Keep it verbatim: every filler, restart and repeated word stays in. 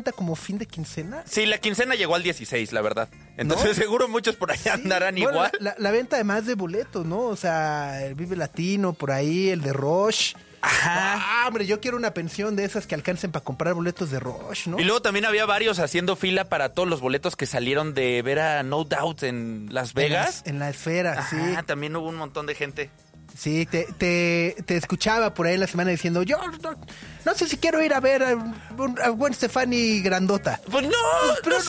cuenta como fin de quincena? Sí, la quincena llegó al dieciséis, la verdad. Entonces, ¿no? Seguro muchos por ahí sí, andarán bueno, igual. La, la, la venta además de boletos, ¿no? O sea, el Vive Latino, por ahí, el de Rush. Ajá. Ah, hombre, yo quiero una pensión de esas que alcancen para comprar boletos de Rush, ¿no? Y luego también había varios haciendo fila para todos los boletos que salieron de ver a No Doubt en Las Vegas. En la, en la esfera, Ajá, sí. También hubo un montón de gente. Sí, te, te, te escuchaba por ahí en la semana diciendo, yo no, no sé si quiero ir a ver a, a Gwen Stefani grandota. Pues no, pero no